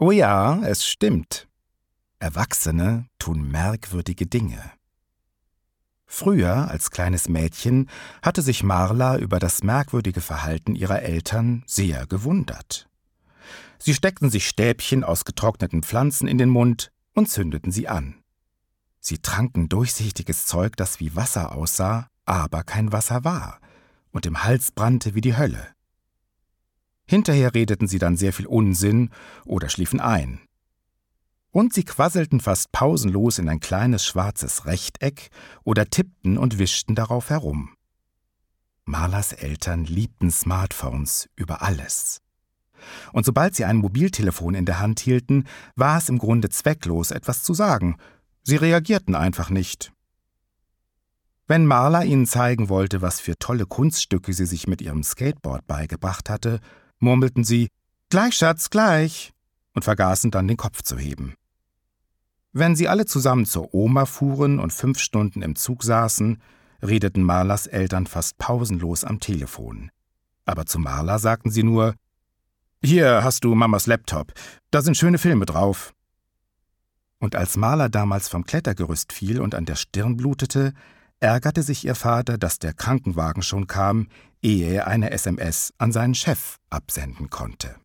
Oh ja, es stimmt. Erwachsene tun merkwürdige Dinge. Früher, als kleines Mädchen, hatte sich Marla über das merkwürdige Verhalten ihrer Eltern sehr gewundert. Sie steckten sich Stäbchen aus getrockneten Pflanzen in den Mund und zündeten sie an. Sie tranken durchsichtiges Zeug, das wie Wasser aussah, aber kein Wasser war, und im Hals brannte wie die Hölle. Hinterher redeten sie dann sehr viel Unsinn oder schliefen ein. Und sie quasselten fast pausenlos in ein kleines schwarzes Rechteck oder tippten und wischten darauf herum. Marlas Eltern liebten Smartphones über alles. Und sobald sie ein Mobiltelefon in der Hand hielten, war es im Grunde zwecklos, etwas zu sagen. Sie reagierten einfach nicht. Wenn Marla ihnen zeigen wollte, was für tolle Kunststücke sie sich mit ihrem Skateboard beigebracht hatte, murmelten sie, »Gleich, Schatz, gleich«, und vergaßen dann den Kopf zu heben. Wenn sie alle zusammen zur Oma fuhren und 5 Stunden im Zug saßen, redeten Marlas Eltern fast pausenlos am Telefon. Aber zu Marla sagten sie nur, »Hier hast du Mamas Laptop, da sind schöne Filme drauf.« Und als Marla damals vom Klettergerüst fiel und an der Stirn blutete, ärgerte sich ihr Vater, dass der Krankenwagen schon kam, ehe er eine SMS an seinen Chef absenden konnte.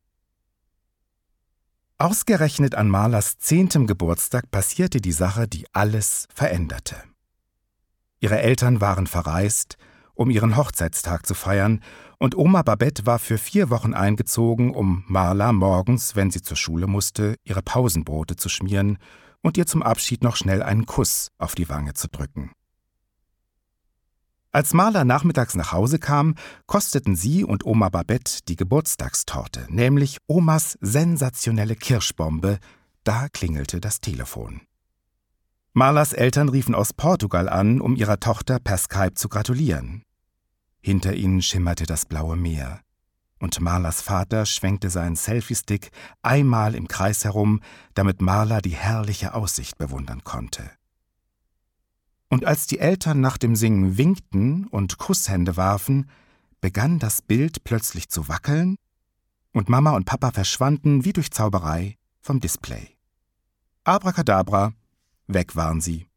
Ausgerechnet an Marlas 10. Geburtstag passierte die Sache, die alles veränderte. Ihre Eltern waren verreist, um ihren Hochzeitstag zu feiern, und Oma Babette war für 4 Wochen eingezogen, um Marla morgens, wenn sie zur Schule musste, ihre Pausenbrote zu schmieren und ihr zum Abschied noch schnell einen Kuss auf die Wange zu drücken. Als Marla nachmittags nach Hause kam, kosteten sie und Oma Babette die Geburtstagstorte, nämlich Omas sensationelle Kirschbombe. Da klingelte das Telefon. Marlas Eltern riefen aus Portugal an, um ihrer Tochter per Skype zu gratulieren. Hinter ihnen schimmerte das blaue Meer. Und Marlas Vater schwenkte seinen Selfie-Stick einmal im Kreis herum, damit Marla die herrliche Aussicht bewundern konnte. Und als die Eltern nach dem Singen winkten und Kusshände warfen, begann das Bild plötzlich zu wackeln und Mama und Papa verschwanden wie durch Zauberei vom Display. Abracadabra, weg waren sie.